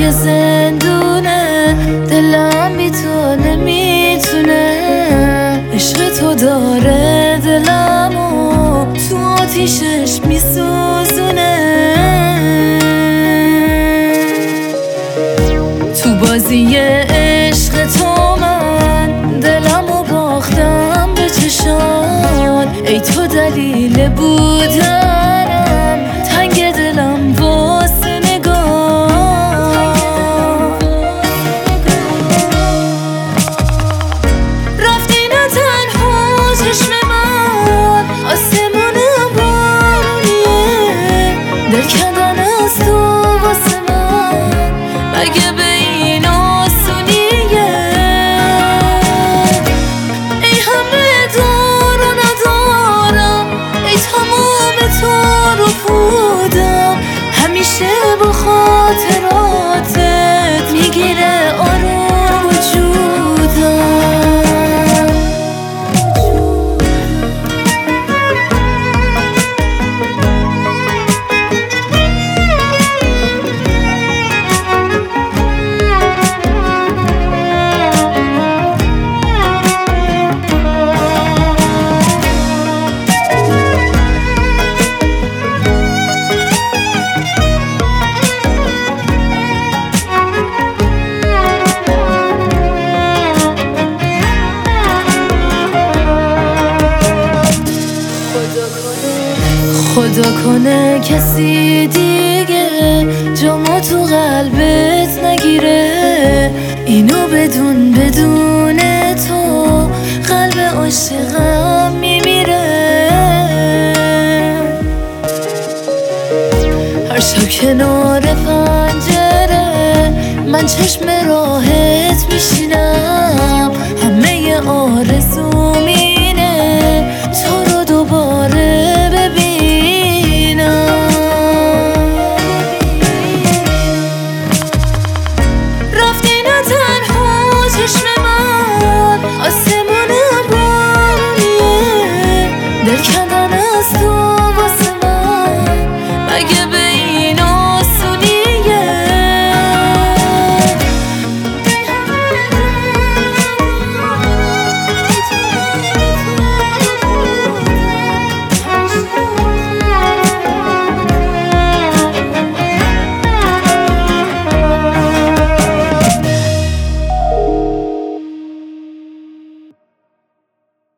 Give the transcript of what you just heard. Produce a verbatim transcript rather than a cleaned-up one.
یه زندونه، دلم بی تو نمیتونه. عشق تو داره دلمو تو آتیشش میسوزونه. تو بازی عشق تو من دلمو باختم به چشات. ای تو دلیل بودنم، تنگ دلم واسه نگاه. رفتی نه تنها چشم من، آسمونم بارونیه. دل کندن از تو واسه من مگه به این آسونیه؟ ای همه دار و ندارم، ای تمام تو رو بودم. همیشه با خاطراتت میگیره آروم وجودم. خدا کنه کسی دیگه جامو تو قلبت نگیره. اینو بدون بدون تو قلب عاشقم میمیره. هر شب کنار پنجره من چشم راهت میشینم.